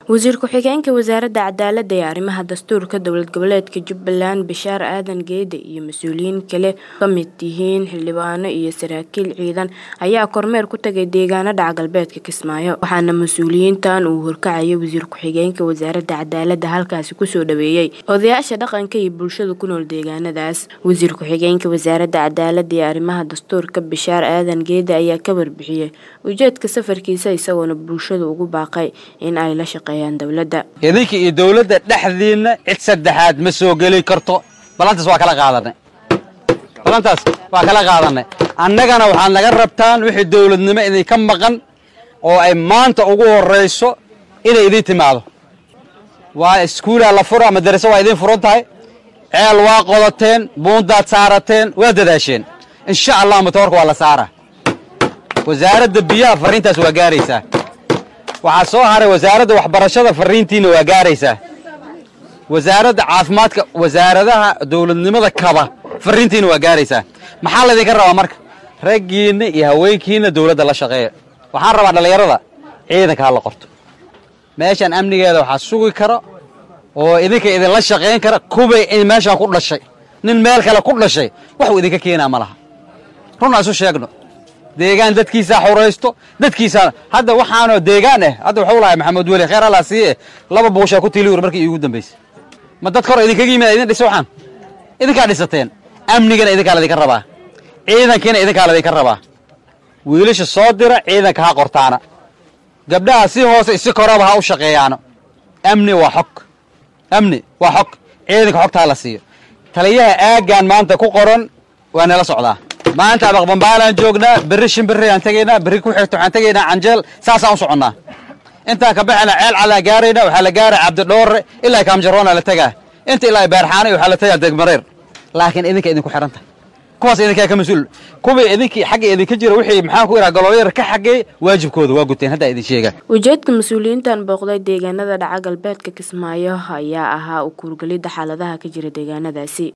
wasiir ku-xigeenka wasaaradda cadaaladda ee arrimaha dastuurka dowlad goboleedka Jubbaland Bashaar Aadan Geede iyo mas'uuliyiin kale ka mid yihiin xildhibaano iyo saraakiil ciidan ayaa kormeer ku tagay deegaanada galbeedka Kismaayo waxaana mas'uuliyiintan uu horkacay wasiir ku-xigeenka wasaaradda cadaaladda halkaas ku soo dhaweeyay odayaasha dhaqanka iyo bulshada ku nool deegaanadaas wasiir ku-xigeenka wasaaradda cadaaladda ee arrimaha dastuurka Bashaar Aadan Geede ayaa ka warbixiyay ujeedka safarkiisa isagoo bulshada ugu baaqay in ay la shaqeeyaan dawladda idinka iyo dawladda dhaxdiina cid saddexaad ma soo gali karto balantaas waa kala qaadanay annagana waxaan naga rabtaan wixii dawladnimo idin ka maqan oo ay maanta ugu horeyso inay idin timaado waa iskuul la furo madrasa waa idin furan tahay ceel waa qodateen buundaad saarateen waa dadaasheen insha Allah matoorka waa la saara wasaaradda biyaha fariintaas waa gaaraysaa waxaa soo haray wasaaradda waxbarashada fariintiina waa gaaraysaa wasaaradda caafimaadka wasaaradaha dawladnimada kaba fariintiina waa gaaraysaa maxaa la idinka rabaa marka raggiina iyo haweenkiina dawladda la shaqeeya waxaan rabaa dhalinyarada ciidanka la qorto meeshan amnigeeda waxa sugi karo oo idinka idin la shaqeyn kara kubay in meeshan ku dhashay nin meel kale ku dhashay wax uu idinka keenaa malaha runaa isu sheegno deegaan dadkiisa xoreysto dadkiisa hadda waxaano deegaan hadda wuxuu lahay maxamed wali khayr Allah siiye laba buusha ku tiiliyo markii ugu dambeysay ma dad kor idinka yimaad idin dhiso waxaan idinka dhisateen amnigana idinka la idinka rabaa ciidankina idinka la idinka rabaa wiilasha soo dira ciidanka ha qortaana gabdhaha si hoose si koraba ha u shaqeeyaan amni waa xog ciidanka xogta la siiyo taliyaha aagan maanta ku qoran waana la socdaa maanta baqbanbaalan joognaa berri shimbirri aan tageynaa berri ku xigto waxaan tageynaa Anjeel saasaan u soconnaa inta ka baxna ceel cala gaarayna waxa la gaaray Cabdi Dhoore ilaa Kaamjaroona la tagaa inta ilaa Baarxaanay waxa la tagaa Degmareer laakiin idinka idinku xiranta kuwaas idinka ka mas'uul kuwa idinka xaq idinka jira wixii maxaan ku iraa galooyar ka xaqay waajibkooda waa guteen hadda idin sheega ujeedka mas'uuliyiintan booqday deegaanada dhaca galbeedka Kismaayo ayaa ahaa u kurgalida xaaladaha ka jira deegaanadaasi